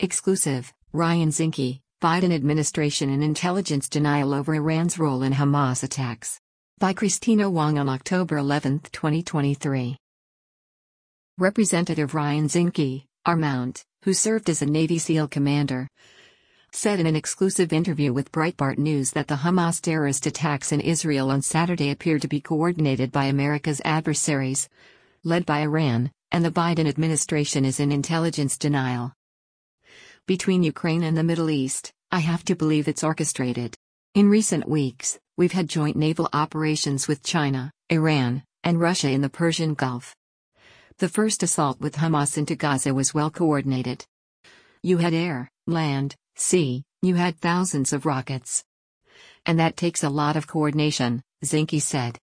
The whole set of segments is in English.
Exclusive, Ryan Zinke, Biden administration in intelligence denial over Iran's role in Hamas attacks. By Christina Wong on October 11, 2023. Representative Ryan Zinke, Mount, who served as a Navy SEAL commander, said in an exclusive interview with Breitbart News that the Hamas terrorist attacks in Israel on Saturday appear to be coordinated by America's adversaries, led by Iran, and the Biden administration is in intelligence denial. Between Ukraine and the Middle East, I have to believe it's orchestrated. In recent weeks, we've had joint naval operations with China, Iran, and Russia in the Persian Gulf. The first assault with Hamas into Gaza was well coordinated. You had air, land, sea, you had thousands of rockets. And that takes a lot of coordination, Zinke said.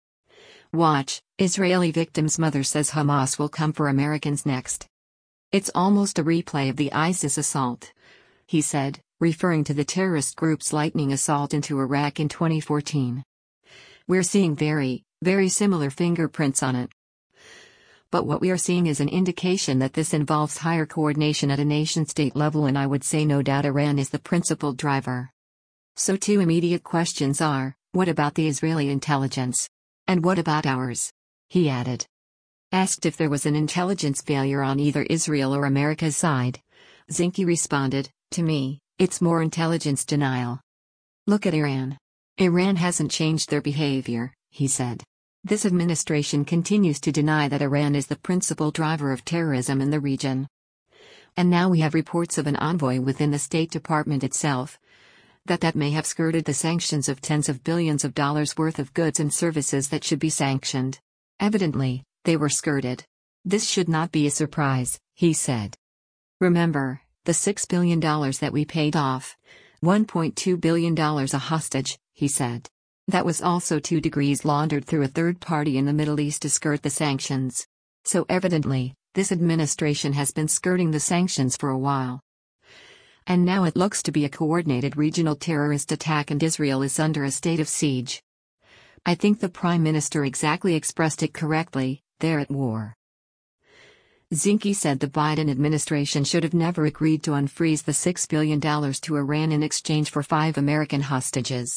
Watch, Israeli victim's mother says Hamas will come for Americans next. It's almost a replay of the ISIS assault, he said, referring to the terrorist group's lightning assault into Iraq in 2014. We're seeing very, very similar fingerprints on it. But what we are seeing is an indication that this involves higher coordination at a nation-state level, and I would say no doubt Iran is the principal driver. So two immediate questions are, what about the Israeli intelligence? And what about ours? He added. Asked if there was an intelligence failure on either Israel or America's side, Zinke responded, to me, it's more intelligence denial. Look at Iran. Iran hasn't changed their behavior, he said. This administration continues to deny that Iran is the principal driver of terrorism in the region. And now we have reports of an envoy within the State Department itself that may have skirted the sanctions of tens of billions of dollars worth of goods and services that should be sanctioned. Evidently, they were skirted. This should not be a surprise, he said. Remember, the $6 billion that we paid off, $1.2 billion a hostage, he said. That was also 2 degrees laundered through a third party in the Middle East to skirt the sanctions. So evidently, this administration has been skirting the sanctions for a while. And now it looks to be a coordinated regional terrorist attack, and Israel is under a state of siege. I think the Prime Minister exactly expressed it correctly. They're at war. Zinke said the Biden administration should have never agreed to unfreeze the $6 billion to Iran in exchange for 5 American hostages.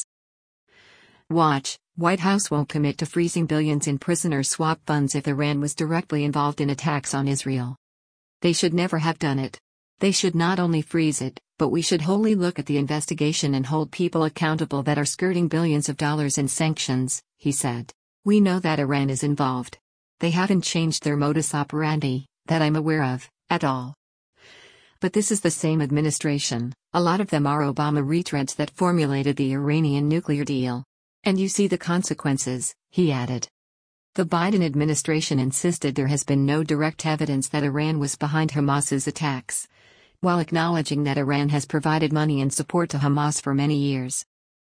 Watch, White House won't commit to freezing billions in prisoner swap funds if Iran was directly involved in attacks on Israel. They should never have done it. They should not only freeze it, but we should wholly look at the investigation and hold people accountable that are skirting billions of dollars in sanctions, he said. We know that Iran is involved. They haven't changed their modus operandi, that I'm aware of, at all. But this is the same administration, a lot of them are Obama retreads that formulated the Iranian nuclear deal. And you see the consequences, he added. The Biden administration insisted there has been no direct evidence that Iran was behind Hamas's attacks, while acknowledging that Iran has provided money and support to Hamas for many years.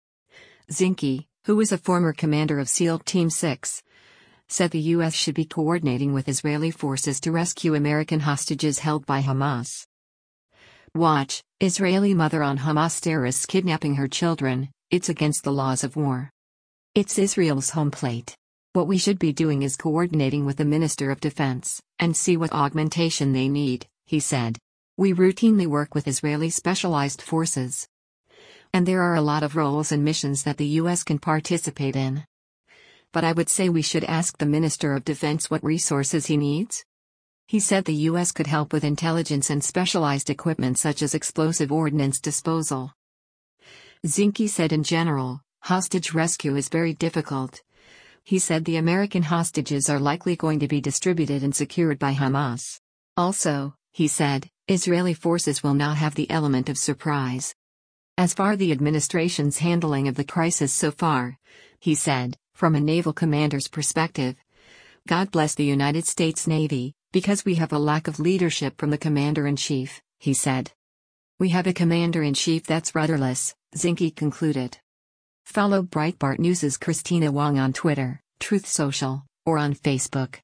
Zinke, who was a former commander of SEAL Team 6, said the U.S. should be coordinating with Israeli forces to rescue American hostages held by Hamas. Watch, Israeli mother on Hamas terrorists kidnapping her children, it's against the laws of war. It's Israel's home plate. What we should be doing is coordinating with the Minister of Defense, and see what augmentation they need, he said. We routinely work with Israeli specialized forces. And there are a lot of roles and missions that the U.S. can participate in. But I would say we should ask the Minister of Defense what resources he needs. He said the U.S. could help with intelligence and specialized equipment such as explosive ordnance disposal. Zinke said in general, hostage rescue is very difficult. He said the American hostages are likely going to be distributed and secured by Hamas. Also, he said, Israeli forces will not have the element of surprise. As for the administration's handling of the crisis so far, he said, from a naval commander's perspective, God bless the United States Navy, because we have a lack of leadership from the commander-in-chief, he said. We have a commander-in-chief that's rudderless, Zinke concluded. Follow Breitbart News' Christina Wong on Twitter, Truth Social, or on Facebook.